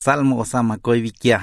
Salmo osama koi vikia.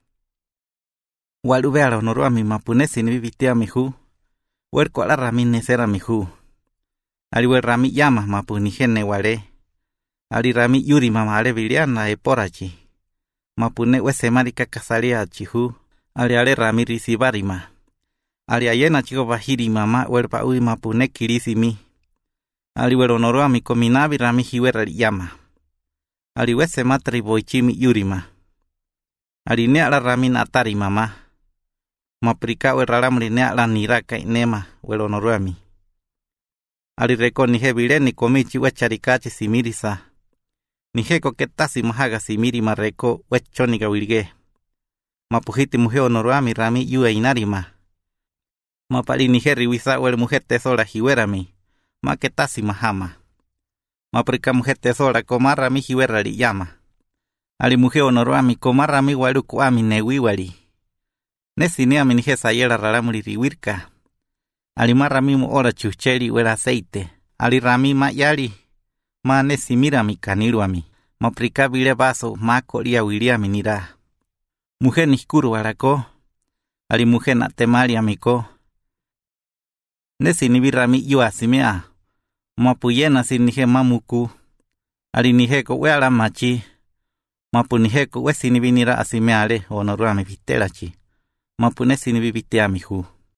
Walu vealo norua mi mapunesi ni vitia mi hu. Wer kwa la rami nesera mi hu. Ali wer rami yama mapuni hene wale. Ali rami yuri mamale viliana e porachi. Mapune wese marika kasalia chihu. Ali ale rami risibarima. Ali ayena chiko bahiri mama wer pa ui mapune kirisi mi. Ali wer onorua mi kominabi rami hiwera yama. Ali wese matri boichimi yurima. Ali ne ala rami natari mama. Maprika wer ralamri ne ala niraka inema wer onorua mi. Ali reko ni hebile ni komichi wecharikachi simirisa. Ni heko ketasi mahaga simiri mareko wechoni gawilge. Mapuhiti muhe onorua mi rami yua inarima. Mapali ni heri wisa wer muhe tesora hiwerami. Maketasi mahama. Maprika muhe tesora komara mi hiwerari yama. Ali muhe onorua mi komara mi walu kuami newiwali. Nesini ami nihe sayera ralamuri riwirka. Ali mara mimu ora chucheli wera aceite. Ali rami ma yali. Ma nesimira mi kaniluami. Maprika vile baso ma kolia wiliami nira. Muhe nihkuru warako. Ali muhe na temali amiko. Nesini virami yua simea. Mapuyena sinihe mamuku. Ali niheko weala machi. Mapu niheko we sinivinira asimeale onoruami vitelachi. Mapune sinivivitea mihu.